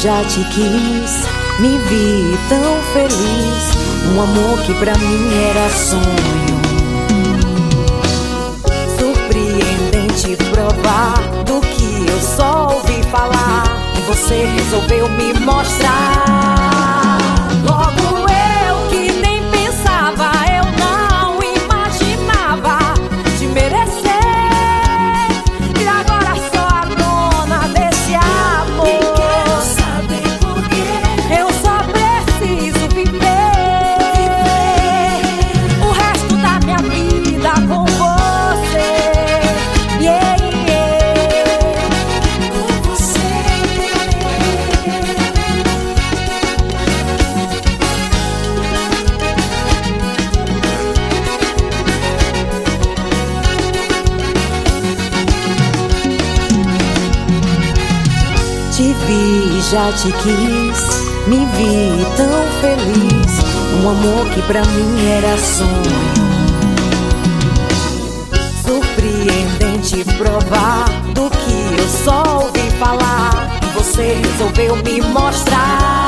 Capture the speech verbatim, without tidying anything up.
já te quis, me vi tão feliz. Um amor que pra mim era sonho. Surpreendente provar do que eu só ouvi falar, e você resolveu me mostrar. Logo eu que nem pensava, eu não imaginava te merecer, e agora sou a dona desse amor. E quero saber por quê. Eu só preciso viver, viver o resto da minha vida com você. Yeah, yeah. Com você. Te vi, já te quis, me vi tão feliz. Um amor que pra mim era sonho. Surpreendente provar do que eu só ouvi falar, e você resolveu me mostrar.